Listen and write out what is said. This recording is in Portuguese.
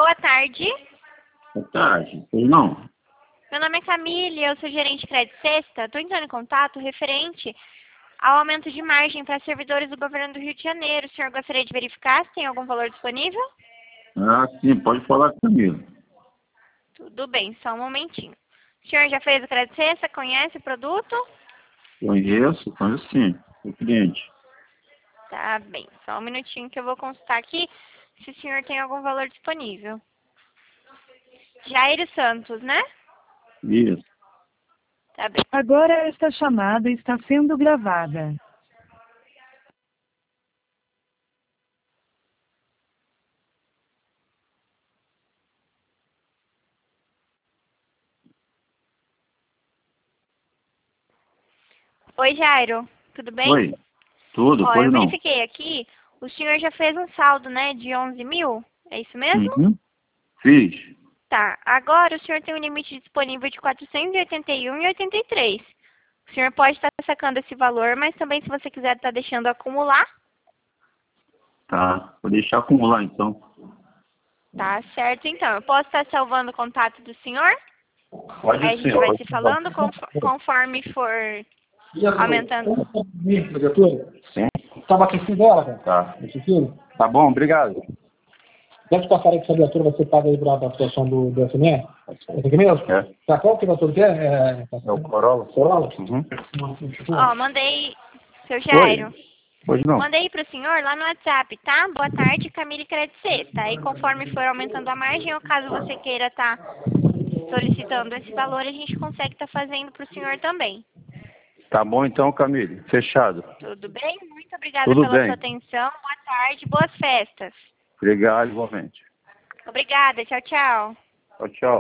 Boa tarde. Boa tarde. Pois não? Meu nome é Camille, eu sou gerente de crédito sexta. Estou entrando em contato referente ao aumento de margem para servidores do governo do Rio de Janeiro. O senhor gostaria de verificar se tem algum valor disponível? Ah, sim, pode falar comigo. Tudo bem, só um momentinho. O senhor já fez o crédito sexta? Conhece o produto? Conheço sim, o cliente. Tá bem, só um minutinho que eu vou consultar aqui se o senhor tem algum valor disponível. Jair Santos, né? Isso. Tá bem. Agora esta chamada está sendo gravada. Oi, Jairo, tudo bem? Oi, tudo, Ó, pois eu não? verifiquei aqui, o senhor já fez um saldo, né, de 11 mil? É isso mesmo? Uhum. Fiz. Tá, agora o senhor tem um limite disponível de 481,83. O senhor pode estar sacando esse valor, mas também se você quiser estar deixando acumular, Tá, vou deixar acumular então. tá certo então. Eu posso estar salvando o contato do senhor? Pode Aí a gente sim, vai pode se falando conforme for aumentando. Sim. Estava aquecido ela, cara? Tá. Aquecido? Tá bom, obrigado. Deve passar aí que essa viatura vai ser paga aí para a situação do FME? É aqui mesmo? É. Tá, qual que a viatura que é? É o Corolla? Corolla? Uhum. Ó, mandei, seu Jairo. Pois não? Mandei para o senhor lá no WhatsApp, tá? Boa tarde, Camille Crédito Sexta. Aí conforme for aumentando a margem, ou caso você queira estar solicitando esse valor, a gente consegue estar fazendo para o senhor também. Tá bom então, Camille. Fechado. Tudo bem? Muito obrigada Tudo pela bem. sua atenção. Boa tarde, boas festas. Obrigado, igualmente. Obrigada, tchau, tchau. Tchau, tchau.